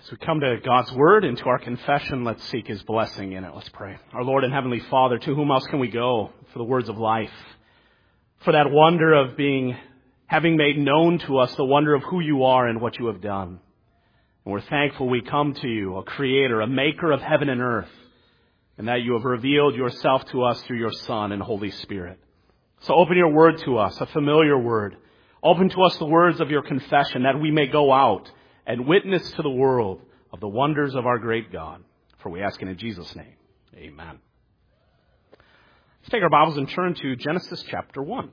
As we come to God's Word and to our confession, let's seek His blessing in it. Let's pray. Our Lord and Heavenly Father, to whom else can we go for the words of life? For that wonder of having made known to us the wonder of who you are and what you have done. And we're thankful we come to you, a creator, a maker of heaven and earth, and that you have revealed yourself to us through your Son and Holy Spirit. So open your word to us, a familiar word. Open to us the words of your confession that we may go out and witness to the world of the wonders of our great God. For we ask it in Jesus' name. Amen. Let's take our Bibles and turn to Genesis chapter 1.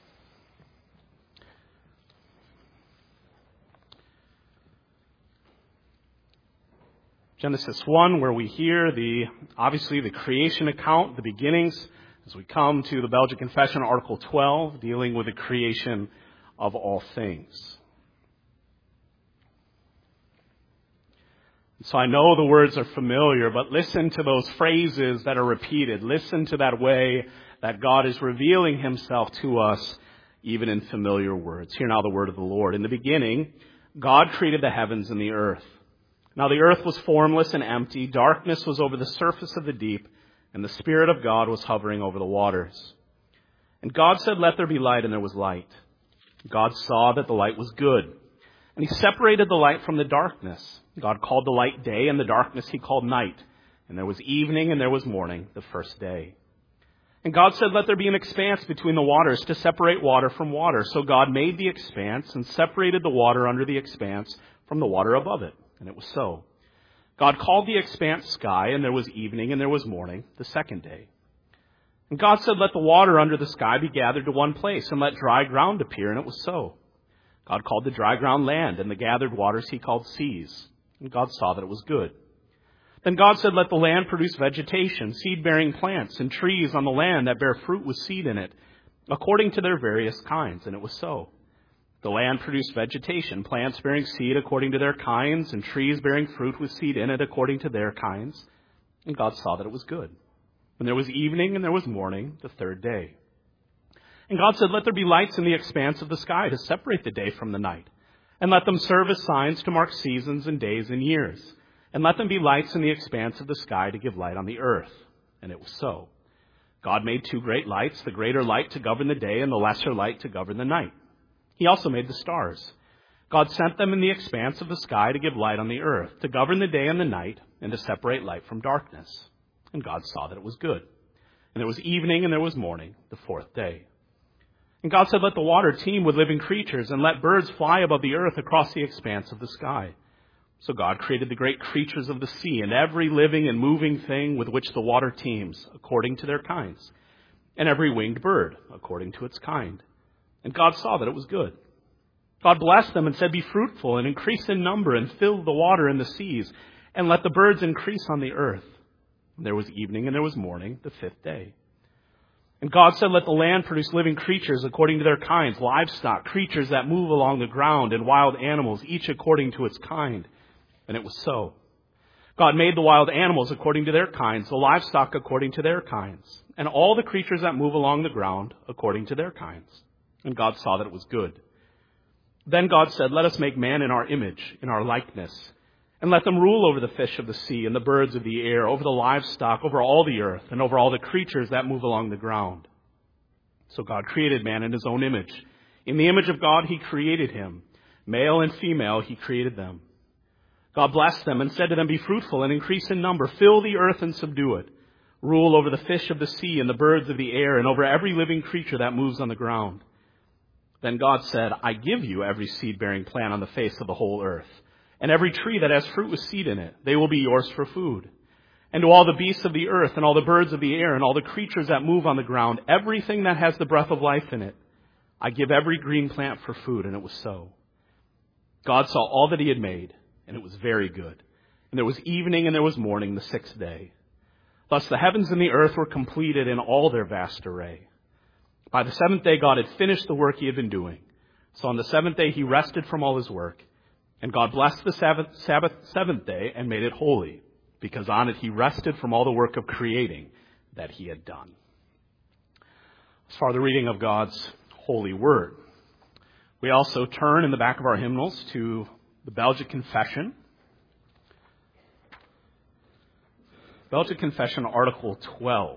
Genesis 1, where we hear obviously the creation account, the beginnings, as we come to the Belgian Confession, Article 12, dealing with the creation of all things. So I know the words are familiar, but listen to those phrases that are repeated. Listen to that way that God is revealing himself to us, even in familiar words. Hear now the word of the Lord. In the beginning, God created the heavens and the earth. Now the earth was formless and empty. Darkness was over the surface of the deep, and the Spirit of God was hovering over the waters. And God said, "Let there be light," and there was light. God saw that the light was good. And he separated the light from the darkness. God called the light day, and the darkness he called night. And there was evening and there was morning, the first day. And God said, "Let there be an expanse between the waters to separate water from water." So God made the expanse and separated the water under the expanse from the water above it. And it was so. God called the expanse sky, and there was evening and there was morning, the second day. And God said, "Let the water under the sky be gathered to one place, and let dry ground appear." And it was so. God called the dry ground land, and the gathered waters he called seas. And God saw that it was good. Then God said, "Let the land produce vegetation, seed-bearing plants, and trees on the land that bear fruit with seed in it, according to their various kinds." And it was so. The land produced vegetation, plants bearing seed according to their kinds, and trees bearing fruit with seed in it according to their kinds. And God saw that it was good. And there was evening and there was morning, the third day. And God said, "Let there be lights in the expanse of the sky to separate the day from the night, and let them serve as signs to mark seasons and days and years. And let them be lights in the expanse of the sky to give light on the earth." And it was so. God made two great lights, the greater light to govern the day and the lesser light to govern the night. He also made the stars. God sent them in the expanse of the sky to give light on the earth, to govern the day and the night, and to separate light from darkness. And God saw that it was good. And there was evening and there was morning, the fourth day. And God said, "Let the water teem with living creatures, and let birds fly above the earth across the expanse of the sky." So God created the great creatures of the sea, and every living and moving thing with which the water teems, according to their kinds, and every winged bird, according to its kind. And God saw that it was good. God blessed them and said, "Be fruitful and increase in number, and fill the water in the seas, and let the birds increase on the earth." And there was evening and there was morning, the fifth day. And God said, "Let the land produce living creatures according to their kinds, livestock, creatures that move along the ground, and wild animals, each according to its kind." And it was so. God made the wild animals according to their kinds, the livestock according to their kinds, and all the creatures that move along the ground according to their kinds. And God saw that it was good. Then God said, "Let us make man in our image, in our likeness, and let them rule over the fish of the sea and the birds of the air, over the livestock, over all the earth, and over all the creatures that move along the ground." So God created man in his own image. In the image of God he created him. Male and female he created them. God blessed them and said to them, "Be fruitful and increase in number. Fill the earth and subdue it. Rule over the fish of the sea and the birds of the air, and over every living creature that moves on the ground." Then God said, "I give you every seed-bearing plant on the face of the whole earth, and every tree that has fruit with seed in it. They will be yours for food. And to all the beasts of the earth, and all the birds of the air, and all the creatures that move on the ground, everything that has the breath of life in it, I give every green plant for food." And it was so. God saw all that he had made, and it was very good. And there was evening and there was morning, the sixth day. Thus the heavens and the earth were completed in all their vast array. By the seventh day, God had finished the work he had been doing. So on the seventh day, he rested from all his work. And God blessed the seventh day and made it holy, because on it he rested from all the work of creating that he had done. As far as the reading of God's holy word, we also turn in the back of our hymnals to the Belgic Confession. Belgic Confession, Article 12.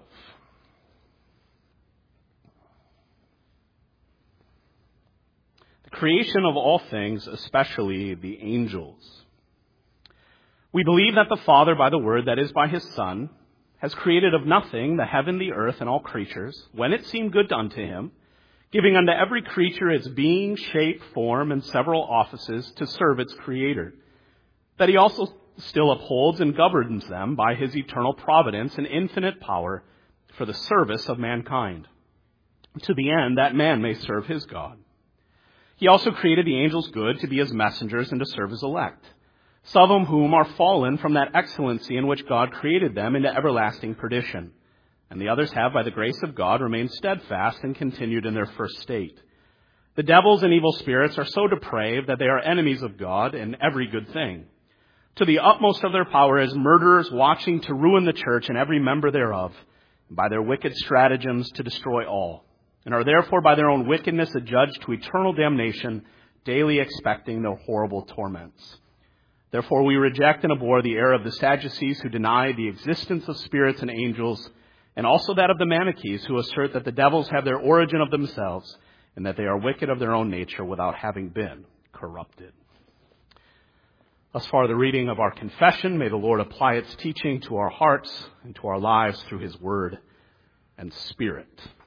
The creation of all things, especially the angels. We believe that the Father, by the Word, that is, by His Son, has created of nothing the heaven, the earth, and all creatures, when it seemed good unto Him, giving unto every creature its being, shape, form, and several offices to serve its Creator, that He also still upholds and governs them by His eternal providence and infinite power for the service of mankind, to the end that man may serve his God. He also created the angels good to be His messengers and to serve His elect, some of whom are fallen from that excellency in which God created them into everlasting perdition, and the others have, by the grace of God, remained steadfast and continued in their first state. The devils and evil spirits are so depraved that they are enemies of God in every good thing. To the utmost of their power as murderers watching to ruin the church and every member thereof, and by their wicked stratagems to destroy all, and are therefore by their own wickedness adjudged to eternal damnation, daily expecting their horrible torments. Therefore we reject and abhor the error of the Sadducees who deny the existence of spirits and angels, and also that of the Manichees who assert that the devils have their origin of themselves, and that they are wicked of their own nature without having been corrupted. Thus far, the reading of our confession. May the Lord apply its teaching to our hearts and to our lives through His Word and Spirit.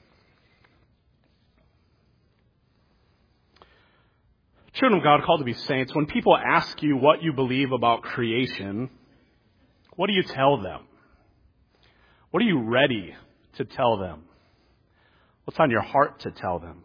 Children of God, called to be saints, when people ask you what you believe about creation, what do you tell them? What are you ready to tell them? What's on your heart to tell them?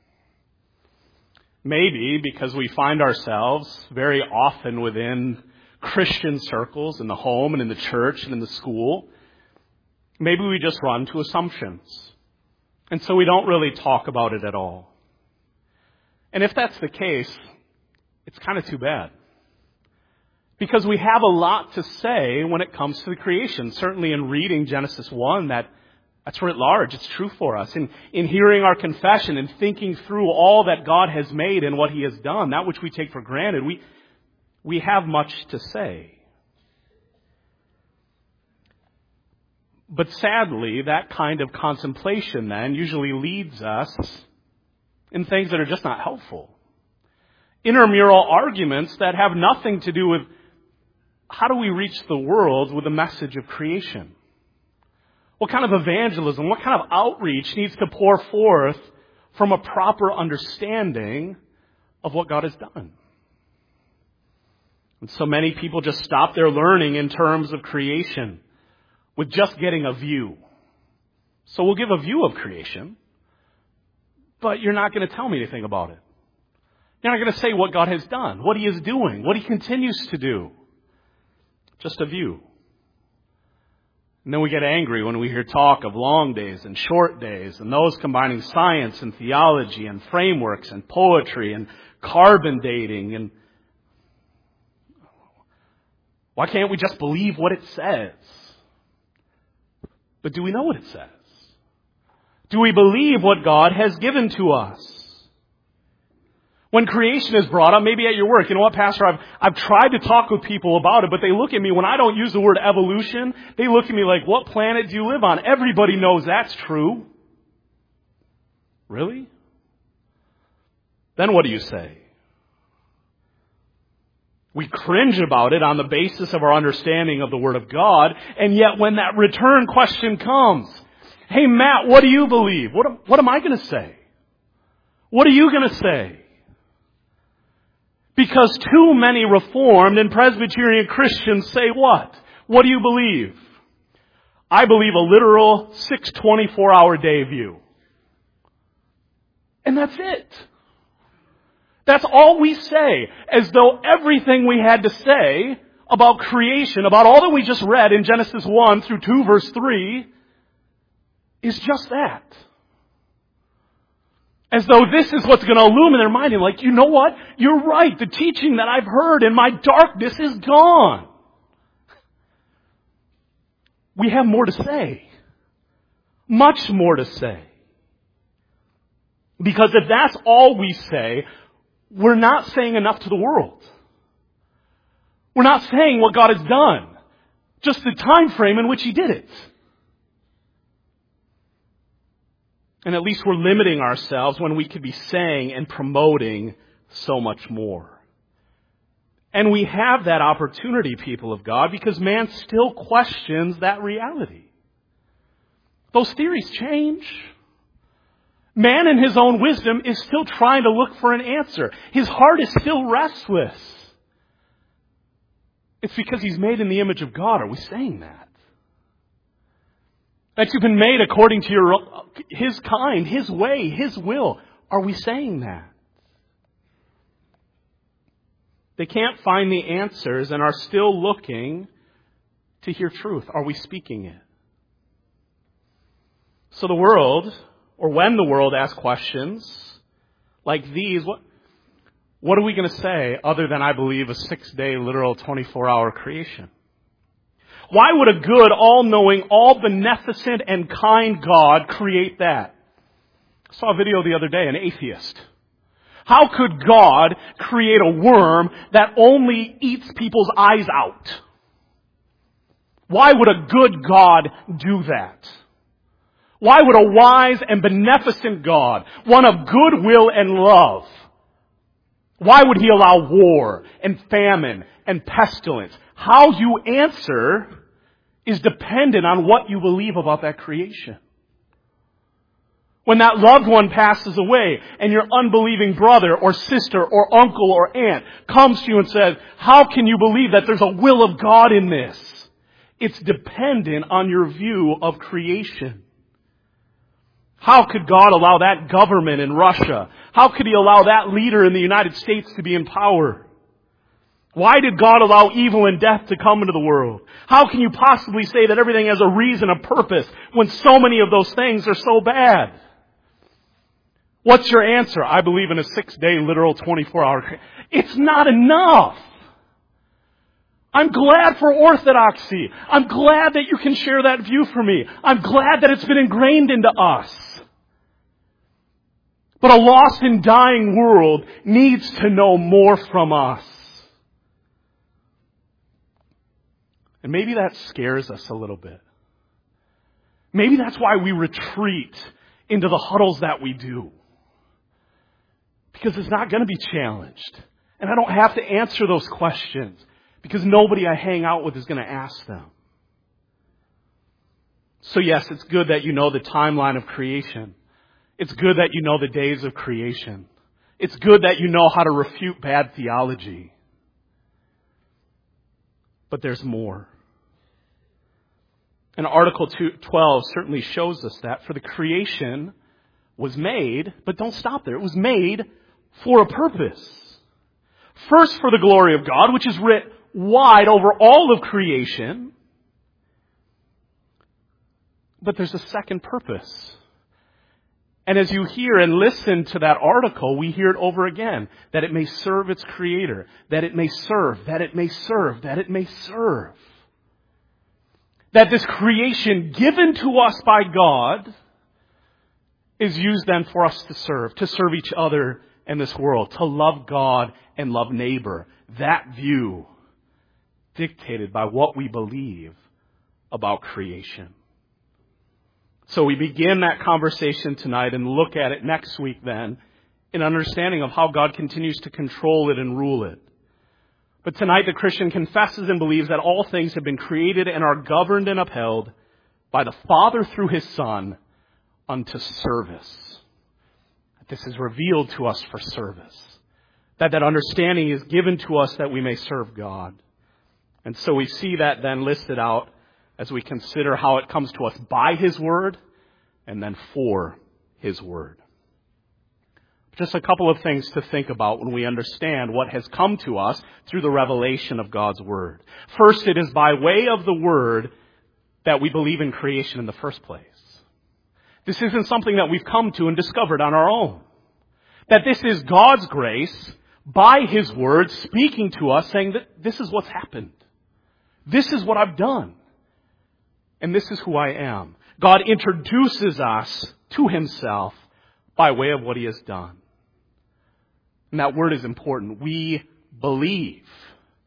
Maybe because we find ourselves very often within Christian circles, in the home and in the church and in the school, maybe we just run to assumptions. And so we don't really talk about it at all. And if that's the case, it's kind of too bad. Because we have a lot to say when it comes to the creation. Certainly in reading Genesis 1, that's writ large. It's true for us. In hearing our confession and thinking through all that God has made and what He has done, that which we take for granted, we have much to say. But sadly, that kind of contemplation then usually leads us in things that are just not helpful. Intramural arguments that have nothing to do with how do we reach the world with the message of creation. What kind of evangelism, what kind of outreach needs to pour forth from a proper understanding of what God has done? And so many people just stop their learning in terms of creation with just getting a view. So we'll give a view of creation, but you're not going to tell me anything about it. You're not going to say what God has done, what He is doing, what He continues to do. Just a view. And then we get angry when we hear talk of long days and short days, and those combining science and theology and frameworks and poetry and carbon dating. And why can't we just believe what it says? But do we know what it says? Do we believe what God has given to us? When creation is brought up, maybe at your work, you know what, Pastor, I've tried to talk with people about it, but they look at me, when I don't use the word evolution, they look at me like, what planet do you live on? Everybody knows that's true. Really? Then what do you say? We cringe about it on the basis of our understanding of the Word of God, and yet when that return question comes, hey Matt, what do you believe? What am I going to say? What are you going to say? Because too many Reformed and Presbyterian Christians say what? What do you believe? I believe a literal 6-24-hour day view. And that's it. That's all we say, as though everything we had to say about creation, about all that we just read in Genesis 1 through 2 verse 3, is just that. As though this is what's going to illumine their mind. And like, you know what? You're right. The teaching that I've heard in my darkness is gone. We have more to say. Much more to say. Because if that's all we say, we're not saying enough to the world. We're not saying what God has done. just the time frame in which he did it. And at least we're limiting ourselves when we could be saying and promoting so much more. And we have that opportunity, people of God, because man still questions that reality. Those theories change. Man in his own wisdom is still trying to look for an answer. His heart is still restless. It's because he's made in the image of God. Are we saying that? That you've been made according to His kind, His way, His will. Are we saying that? They can't find the answers and are still looking to hear truth. Are we speaking it? So the world, or when the world asks questions like these, what are we going to say other than, I believe, a 6-day literal 24-hour creation? Why would a good, all-knowing, all-beneficent, and kind God create that? I saw a video the other day, an atheist. How could God create a worm that only eats people's eyes out? Why would a good God do that? Why would a wise and beneficent God, one of goodwill and love, why would He allow war and famine and pestilence? How you answer is dependent on what you believe about that creation. When that loved one passes away and your unbelieving brother or sister or uncle or aunt comes to you and says, how can you believe that there's a will of God in this? It's dependent on your view of creation. How could God allow that government in Russia? How could He allow that leader in the United States to be in power? Why did God allow evil and death to come into the world? How can you possibly say that everything has a reason, a purpose, when so many of those things are so bad? What's your answer? I believe in a 6-day literal 24-hour. It's not enough. I'm glad for orthodoxy. I'm glad that you can share that view for me. I'm glad that it's been ingrained into us. But a lost and dying world needs to know more from us. And maybe that scares us a little bit. Maybe that's why we retreat into the huddles that we do. Because it's not going to be challenged. And I don't have to answer those questions. Because nobody I hang out with is going to ask them. So yes, it's good that you know the timeline of creation. It's good that you know the days of creation. It's good that you know how to refute bad theology. But there's more. And Article 12 certainly shows us that. For the creation was made, but don't stop there. It was made for a purpose. First for the glory of God, which is writ wide over all of creation. But there's a second purpose. And as you hear and listen to that article, we hear it over again. That it may serve its Creator. That it may serve. That it may serve. That it may serve. That this creation given to us by God is used then for us to serve each other in this world, to love God and love neighbor. That view dictated by what we believe about creation. So we begin that conversation tonight and look at it next week then in understanding of how God continues to control it and rule it. But tonight the Christian confesses and believes that all things have been created and are governed and upheld by the Father through His Son unto service. This is revealed to us for service. That understanding is given to us that we may serve God. And so we see that then listed out as we consider how it comes to us by His Word and then for His Word. Just a couple of things to think about when we understand what has come to us through the revelation of God's Word. First, it is by way of the Word that we believe in creation in the first place. This isn't something that we've come to and discovered on our own. That this is God's grace by His Word speaking to us saying that this is what's happened. This is what I've done. And this is who I am. God introduces us to Himself by way of what He has done. And that word is important. We believe.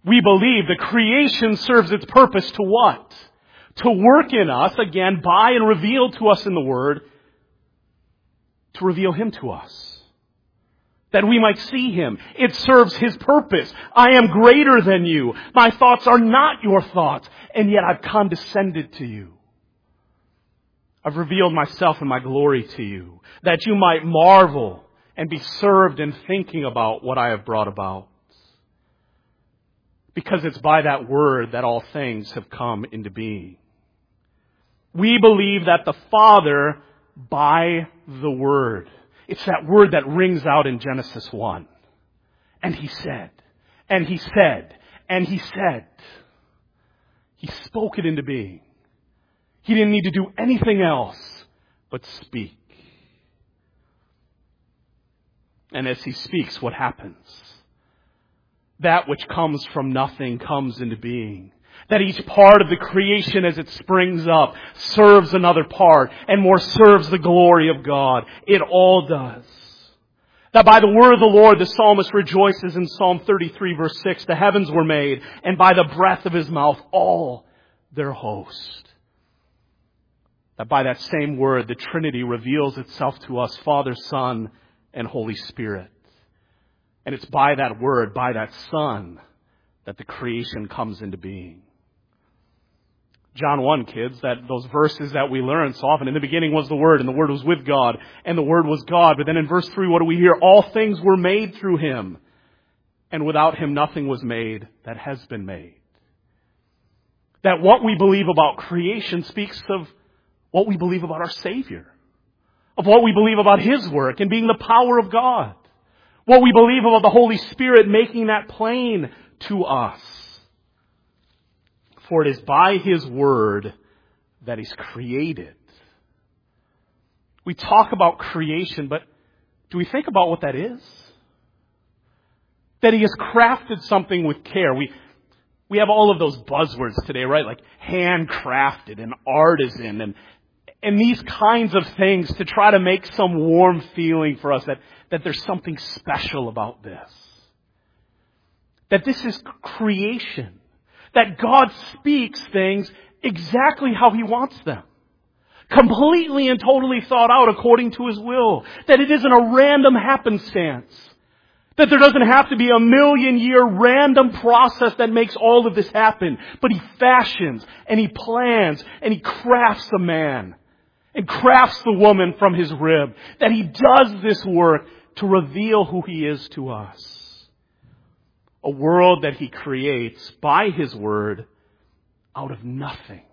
We believe the creation serves its purpose to what? To work in us, again, by and reveal to us in the Word, to reveal Him to us. That we might see Him. It serves His purpose. I am greater than you. My thoughts are not your thoughts, and yet I've condescended to you. I've revealed myself and my glory to you, that you might marvel and be served in thinking about what I have brought about. Because it's by that Word that all things have come into being. We believe that the Father, by the Word. It's that word that rings out in Genesis 1. And He said, and He said, and He said. He spoke it into being. He didn't need to do anything else but speak. And as He speaks, what happens? That which comes from nothing comes into being. That each part of the creation as it springs up serves another part and more serves the glory of God. It all does. That by the word of the Lord, the psalmist rejoices in Psalm 33 verse 6, the heavens were made, and by the breath of His mouth all their host. That by that same word, the Trinity reveals itself to us, Father, Son, and Holy Spirit. And it's by that word, by that Son, that the creation comes into being. John 1, kids, that those verses that we learn so often. In the beginning was the Word, and the Word was with God, and the Word was God. But then in verse 3, what do we hear? All things were made through Him, and without Him nothing was made that has been made. That what we believe about creation speaks of what we believe about our Savior, of what we believe about His work and being the power of God, what we believe about the Holy Spirit making that plain to us. For it is by His Word that He's created. We talk about creation, but do we think about what that is? That He has crafted something with care. We have all of those buzzwords today, right? Like handcrafted and artisan and these kinds of things to try to make some warm feeling for us that there's something special about this. That this is creation. That God speaks things exactly how He wants them. Completely and totally thought out according to His will. That it isn't a random happenstance. That there doesn't have to be a 1,000,000-year random process that makes all of this happen. But He fashions and He plans and He crafts a man. And crafts the woman from His rib. That He does this work to reveal who He is to us. A world that He creates by His Word out of nothing.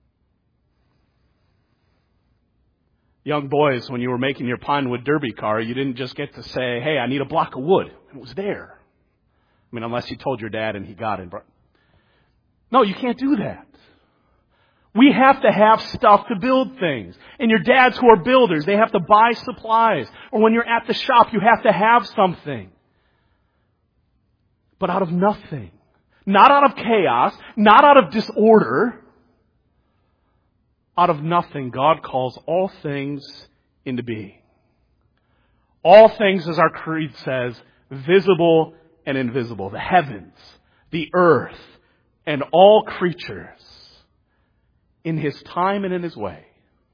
Young boys, when you were making your Pinewood Derby car, you didn't just get to say, hey, I need a block of wood. And it was there. I mean, unless you told your dad and he got it. No, you can't do that. We have to have stuff to build things. And your dads who are builders, they have to buy supplies. Or when you're at the shop, you have to have something. But out of nothing. Not out of chaos. Not out of disorder. Out of nothing, God calls all things into being. All things, as our creed says, visible and invisible. The heavens, the earth, and all creatures in His time and in His way.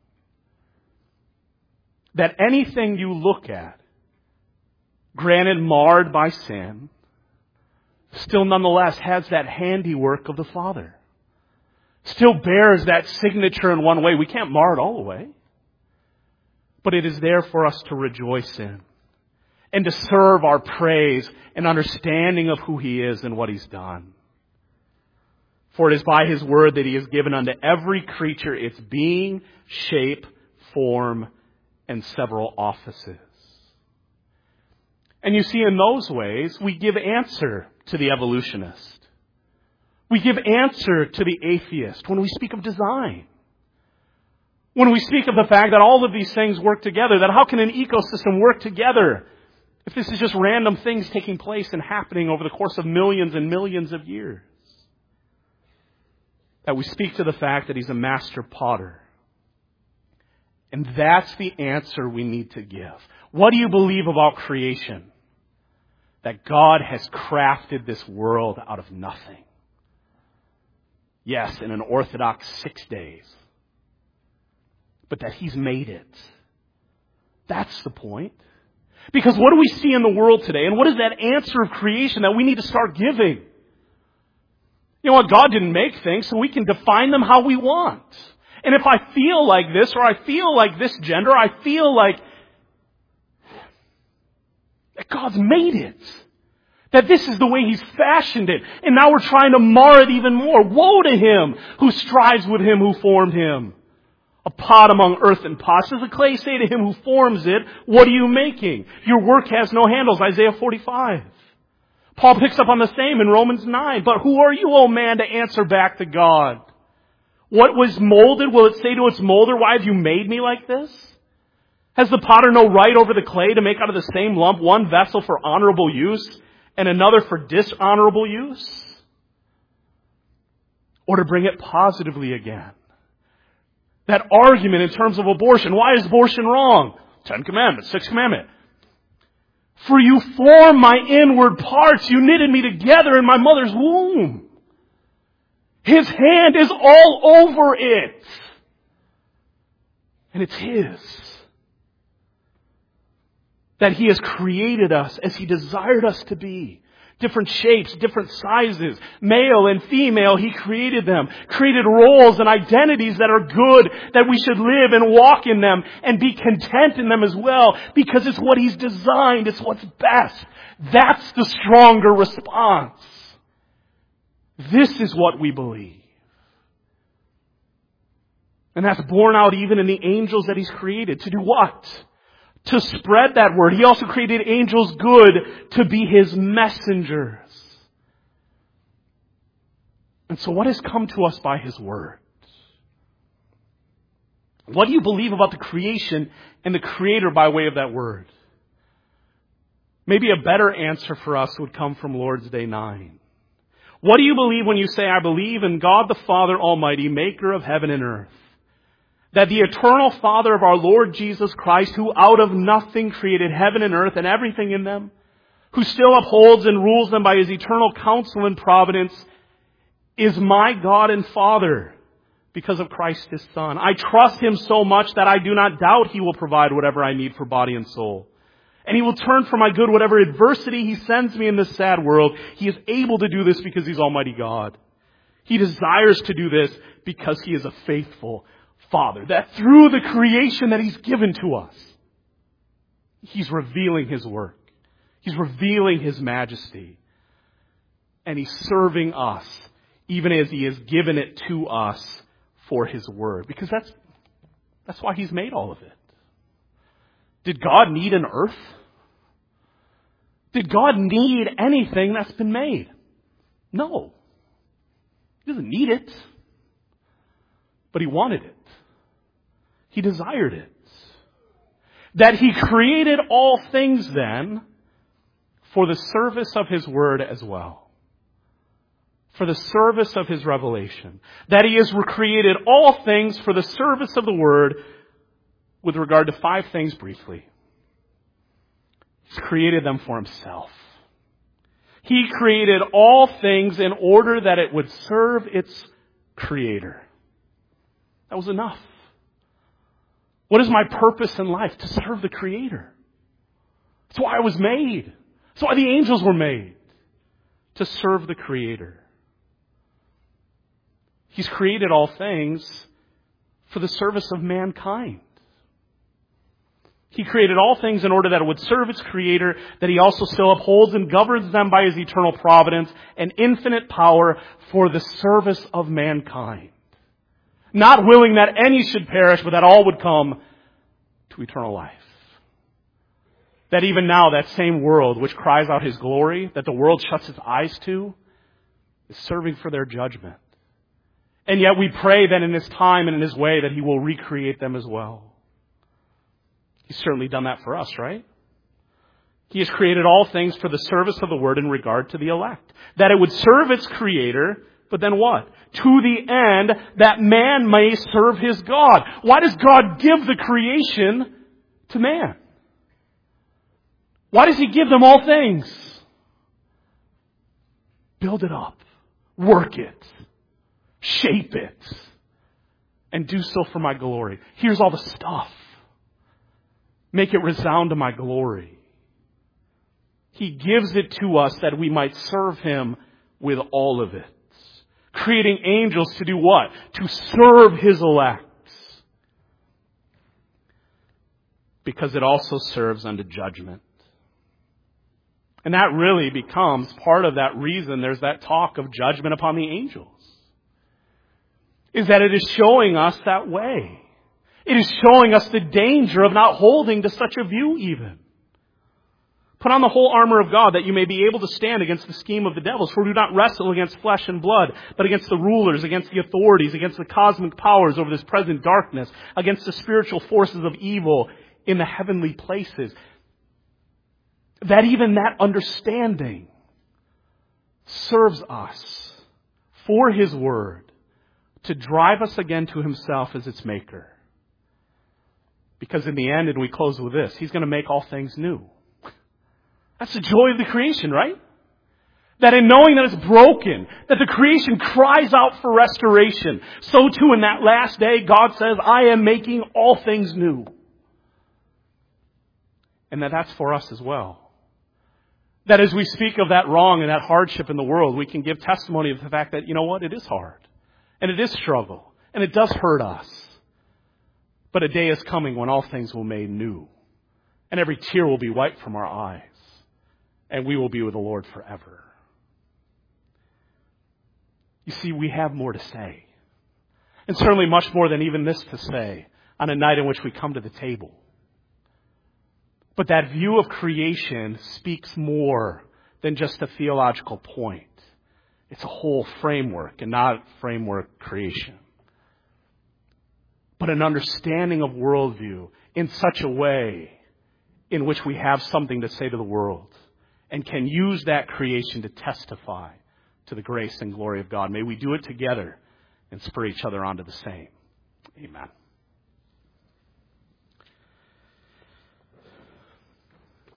That anything you look at, granted marred by sin, still nonetheless has that handiwork of the Father. Still bears that signature in one way. We can't mar it all away. But it is there for us to rejoice in. And to serve our praise and understanding of who He is and what He's done. For it is by His Word that He has given unto every creature its being, shape, form, and several offices. And you see, in those ways, we give answer to the evolutionist. We give answer to the atheist when we speak of design. When we speak of the fact that all of these things work together, that how can an ecosystem work together if this is just random things taking place and happening over the course of millions and millions of years? That we speak to the fact that He's a master potter. And that's the answer we need to give. What do you believe about creation? that God has crafted this world out of nothing. Yes, in an orthodox 6 days. But that He's made it. That's the point. Because what do we see in the world today? And what is that answer of creation that we need to start giving? You know what? God didn't make things, so we can define them how we want. And if I feel like this, or I feel like this gender, I feel like that God's made it. That this is the way He's fashioned it. And now we're trying to mar it even more. Woe to him who strives with him who formed him. A pot among earthen pots. Does the clay say to him who forms it, what are you making? Your work has no handles. Isaiah 45. Paul picks up on the same in Romans 9. But who are you, O man, to answer back to God? What was molded, will it say to its molder, why have you made me like this? Has the potter no right over the clay to make out of the same lump one vessel for honorable use and another for dishonorable use? Or to bring it positively again. That argument in terms of abortion. Why is abortion wrong? 10 commandments, 6th commandment. For you formed my inward parts. You knitted me together in my mother's womb. His hand is all over it. And it's His. That He has created us as He desired us to be. Different shapes, different sizes, male and female, He created them. Created roles and identities that are good, that we should live and walk in them and be content in them as well, because it's what He's designed, it's what's best. That's the stronger response. This is what we believe. And that's borne out even in the angels that He's created. To do what? To spread that word. He also created angels good to be His messengers. And so what has come to us by His word? What do you believe about the creation and the Creator by way of that word? Maybe a better answer for us would come from Lord's Day 9. What do you believe when you say, I believe in God the Father Almighty, maker of heaven and earth? That the eternal Father of our Lord Jesus Christ, who out of nothing created heaven and earth and everything in them, who still upholds and rules them by His eternal counsel and providence, is my God and Father because of Christ His Son. I trust Him so much that I do not doubt He will provide whatever I need for body and soul. And He will turn for my good whatever adversity He sends me in this sad world. He is able to do this because He's Almighty God. He desires to do this because He is a faithful Father, that through the creation that He's given to us, He's revealing His work. He's revealing His majesty. And He's serving us, even as He has given it to us for His word. Because that's why He's made all of it. Did God need an earth? Did God need anything that's been made? No. He doesn't need it. But He wanted it. He desired it. That He created all things then for the service of His word as well. For the service of His revelation. That He has created all things for the service of the word with regard to 5 things briefly. He's created them for Himself. He created all things in order that it would serve its Creator. That was enough. What is my purpose in life? To serve the Creator. That's why I was made. That's why the angels were made. To serve the Creator. He's created all things for the service of mankind. He created all things in order that it would serve its Creator, that He also still upholds and governs them by His eternal providence and infinite power for the service of mankind. Not willing that any should perish, but that all would come to eternal life. That even now, that same world which cries out His glory, that the world shuts its eyes to, is serving for their judgment. And yet we pray that in His time and in His way that He will recreate them as well. He's certainly done that for us, right? He has created all things for the service of the word in regard to the elect. That it would serve its Creator, but then what? To the end that man may serve his God. Why does God give the creation to man? Why does He give them all things? Build it up. Work it. Shape it. And do so for my glory. Here's all the stuff. Make it resound to my glory. He gives it to us that we might serve Him with all of it. Creating angels to do what? To serve His elect. Because it also serves unto judgment. And that really becomes part of that reason there's that talk of judgment upon the angels. Is that it is showing us that way. It is showing us the danger of not holding to such a view even. Put on the whole armor of God that you may be able to stand against the scheme of the devils. For we do not wrestle against flesh and blood, but against the rulers, against the authorities, against the cosmic powers over this present darkness, against the spiritual forces of evil in the heavenly places. That even that understanding serves us for His Word to drive us again to Himself as its maker. Because in the end, and we close with this, He's going to make all things new. That's the joy of the creation, right? That in knowing that it's broken, that the creation cries out for restoration, so too in that last day, God says, I am making all things new. And that's for us as well. That as we speak of that wrong and that hardship in the world, we can give testimony of the fact that, you know what, it is hard. And it is struggle. And it does hurt us. But a day is coming when all things will be made new. And every tear will be wiped from our eyes. And we will be with the Lord forever. You see, we have more to say. And certainly much more than even this to say on a night in which we come to the table. But that view of creation speaks more than just a theological point. It's a whole framework and not framework creation. But an understanding of worldview in such a way in which we have something to say to the world and can use that creation to testify to the grace and glory of God. May we do it together and spur each other on to the same. Amen.